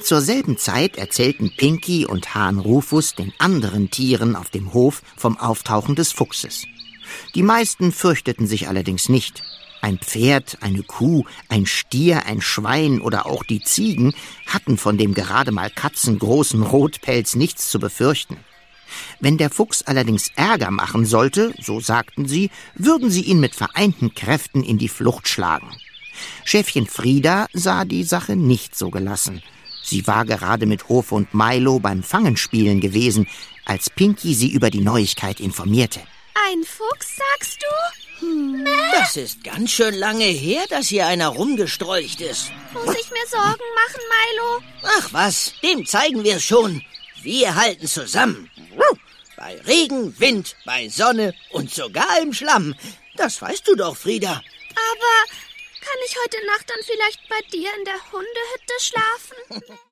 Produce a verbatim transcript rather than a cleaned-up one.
Zur selben Zeit erzählten Pinky und Hahn Rufus den anderen Tieren auf dem Hof vom Auftauchen des Fuchses. Die meisten fürchteten sich allerdings nicht. Ein Pferd, eine Kuh, ein Stier, ein Schwein oder auch die Ziegen hatten von dem gerade mal katzengroßen Rotpelz nichts zu befürchten. Wenn der Fuchs allerdings Ärger machen sollte, so sagten sie, würden sie ihn mit vereinten Kräften in die Flucht schlagen. Schäfchen Frieda sah die Sache nicht so gelassen. Sie war gerade mit Hof und Milo beim Fangenspielen gewesen, als Pinky sie über die Neuigkeit informierte. Ein Fuchs, sagst du? Hm, das ist ganz schön lange her, dass hier einer rumgestrolcht ist. Muss ich mir Sorgen machen, Milo? Ach was, dem zeigen wir es schon. Wir halten zusammen. Bei Regen, Wind, bei Sonne und sogar im Schlamm. Das weißt du doch, Frieda. Aber kann ich heute Nacht dann vielleicht bei dir in der Hundehütte schlafen?